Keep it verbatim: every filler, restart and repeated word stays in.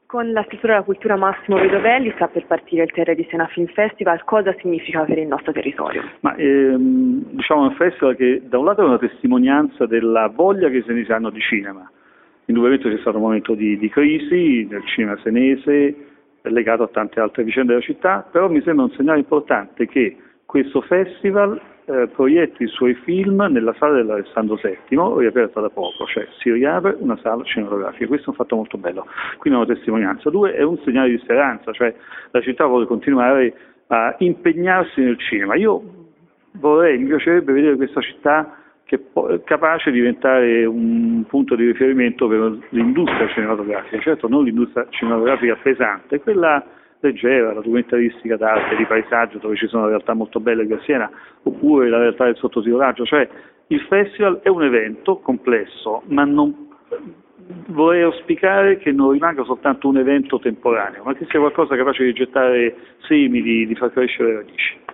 Con la struttura della cultura Massimo Vedovelli sta per partire il Terre di Siena Film Festival. Cosa significa per il nostro territorio? Ma ehm, diciamo è un festival che da un lato è una testimonianza della voglia che i senesi hanno di cinema. Indubbiamente c'è stato un momento di, di crisi nel cinema senese legato a tante altre vicende della città, però mi sembra un segnale importante che questo festival eh, proietti i suoi film nella sala dell'Alessandro settimo, riaperta da poco, cioè si riapre una sala cinematografica. Questo è un fatto molto bello, quindi è una testimonianza. Due, è un segnale di speranza, cioè la città vuole continuare a impegnarsi nel cinema. Io vorrei, mi piacerebbe vedere questa città che è capace di diventare un punto di riferimento per l'industria cinematografica, certo non l'industria cinematografica pesante, quella leggera, la documentaristica d'arte, di paesaggio, dove ci sono realtà molto belle qui a Siena, oppure la realtà del sottotitolaggio, cioè il festival è un evento complesso, ma non vorrei auspicare che non rimanga soltanto un evento temporaneo, ma che sia qualcosa capace di gettare semi, di, di far crescere radici.